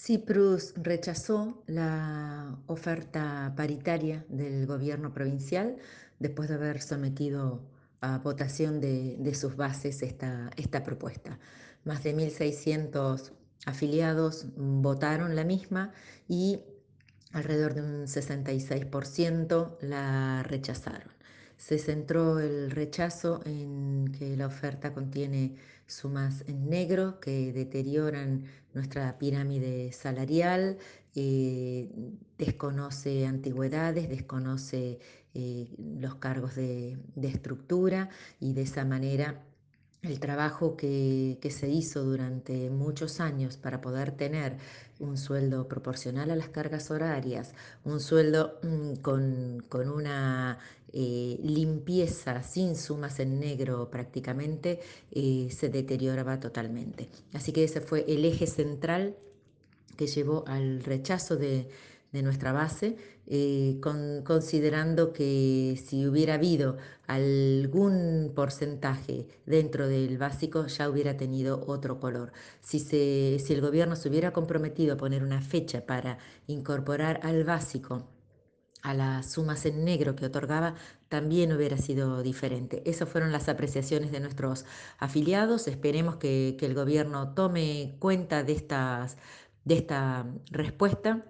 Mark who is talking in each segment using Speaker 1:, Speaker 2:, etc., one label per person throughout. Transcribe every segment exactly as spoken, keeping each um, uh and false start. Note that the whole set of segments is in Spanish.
Speaker 1: Cyprus rechazó la oferta paritaria del gobierno provincial después de haber sometido a votación de, de sus bases esta, esta propuesta. Más de mil seiscientos afiliados votaron la misma y alrededor de un sesenta y seis por ciento la rechazaron. Se centró el rechazo en que la oferta contiene sumas en negro que deterioran nuestra pirámide salarial, eh, desconoce antigüedades, desconoce eh, los cargos de, de estructura y de esa manera el trabajo que, que, se hizo durante muchos años para poder tener un sueldo proporcional a las cargas horarias, un sueldo mmm, con, con, una eh, limpieza sin sumas en negro prácticamente, eh, se deterioraba totalmente. Así que ese fue el eje central que llevó al rechazo de, de nuestra base, eh, con, considerando que si hubiera habido algún porcentaje dentro del básico ya hubiera tenido otro color. Si, se, si el gobierno se hubiera comprometido a poner una fecha para incorporar al básico a las sumas en negro que otorgaba, también hubiera sido diferente. Esas fueron las apreciaciones de nuestros afiliados. Esperemos que, que el gobierno tome cuenta de, estas, de esta respuesta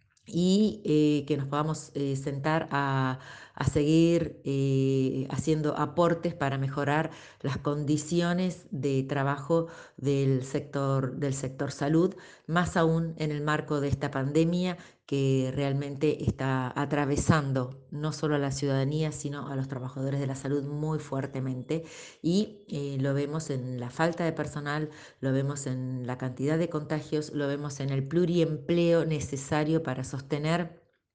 Speaker 1: y eh, que nos podamos eh, sentar a, a seguir eh, haciendo aportes para mejorar las condiciones de trabajo del sector, del sector salud, más aún en el marco de esta pandemia que realmente está atravesando no solo a la ciudadanía, sino a los trabajadores de la salud muy fuertemente. Y eh, lo vemos en la falta de personal, lo vemos en la cantidad de contagios, lo vemos en el pluriempleo necesario para sostener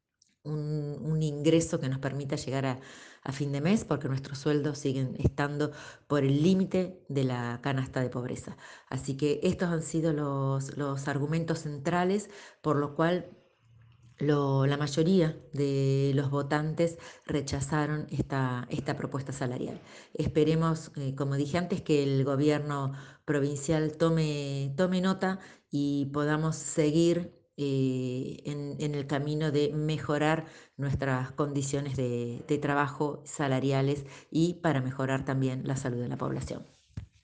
Speaker 1: un, un ingreso que nos permita llegar a, a fin de mes, porque nuestros sueldos siguen estando por el límite de la canasta de pobreza. Así que estos han sido los, los argumentos centrales por lo cual lo, la mayoría de los votantes rechazaron esta, esta propuesta salarial. Esperemos, eh, como dije antes, que el gobierno provincial tome, tome nota y podamos seguir eh, en, en, el camino de mejorar nuestras condiciones de, de trabajo salariales y para mejorar también la salud de la población.